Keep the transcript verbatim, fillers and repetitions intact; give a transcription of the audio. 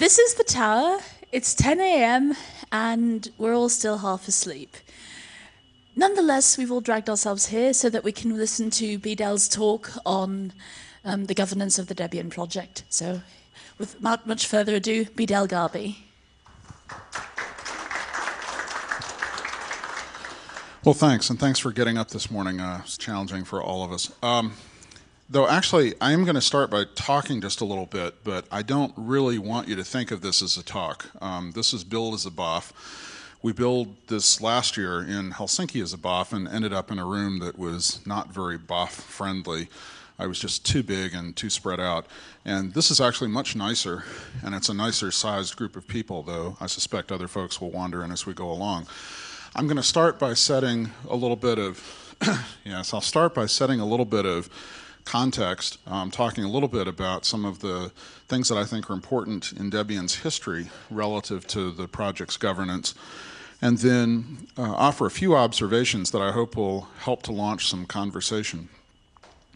This is the tower. It's ten a m and we're all still half asleep. Nonetheless, we've all dragged ourselves here so that we can listen to Bdel's talk on um, the governance of the Debian project. So without much further ado, Bdel Garbi. Well, thanks, and thanks for getting up this morning. Uh, it's challenging for all of us. Um, though actually, I am going to start by talking just a little bit, but I don't really want you to think of this as a talk. Um, this is billed as a B O F. We billed this last year in Helsinki as a B O F and ended up in a room that was not very B O F friendly. I was just too big and too spread out. And this is actually much nicer, and it's a nicer sized group of people, though I suspect other folks will wander in as we go along. I'm going to start by setting a little bit of, yes, I'll start by setting a little bit of context, um, talking a little bit about some of the things that I think are important in Debian's history relative to the project's governance, and then uh, offer a few observations that I hope will help to launch some conversation.